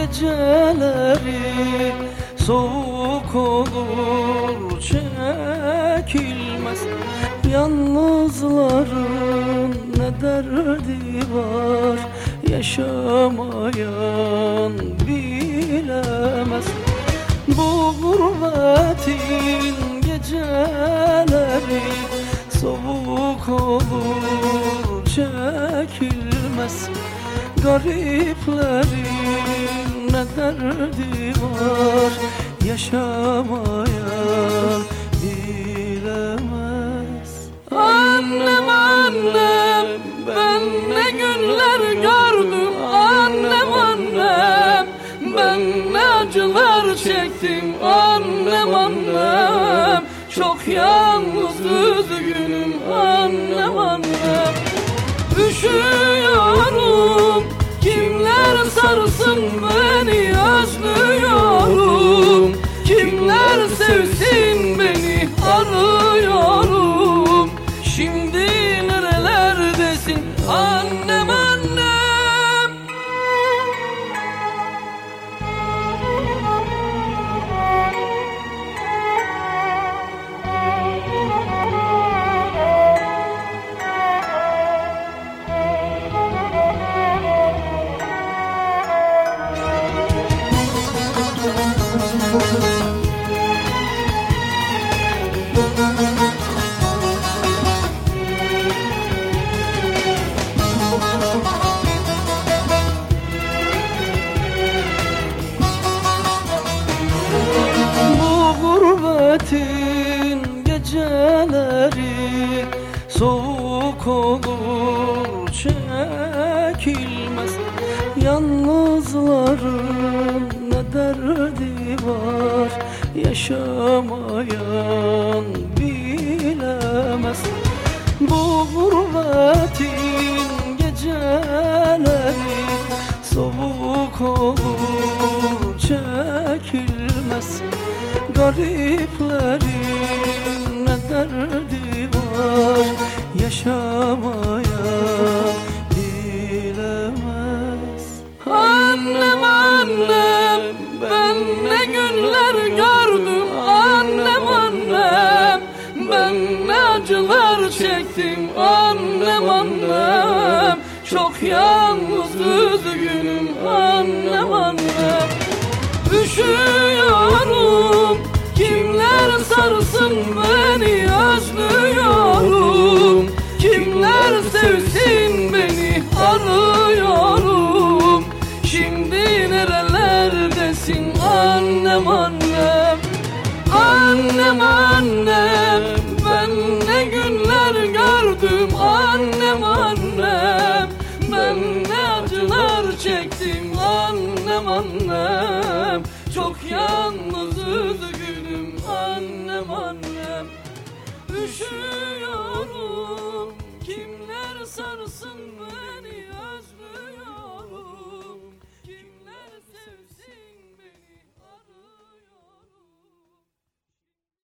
geceleri soğuk olur çekilmez. Yalnızların ne derdi var, yaşamayan bilemez. Bu gurbetin geceleri soğuk olur çekilmez. Gariplerin ne derdi var, yaşamayan bilemez. Annem annem, ben ne günler gördüm. Annem annem, ben ne acılar çektim. Annem annem, çok yalnız üzgünüm. Annem annem, üşüyorum, kimler sarsın beni, özlüyorum. Kimler sevsin beni, arıyorum. Şimdi nerelerdesin annem annem? Gurbetin geceleri soğuk olur çekilmez. Yalnızların ne derdi var, yaşamayan bilemez. Bu gurbetin geceleri soğuk olur çekilmez. Gariplerin ne derdi var, yaşamayan bilemez. Annem annem, ben ne günler gördüm. Annem annem, ben ne acılar çektim. Annem annem, çok yalnız üzgünüm. Annem annem, üşüyorum, kimler sarsın beni, özlüyorum. Kimler sevsin beni, arıyorum. Şimdi nerelerdesin annem annem? Annem annem, ben ne günler gördüm. Annem annem, ben ne acılar çektim. Annem annem, çok yalnız üzgünüm. Annem annem, üşüyorum, kimler sarsın beni.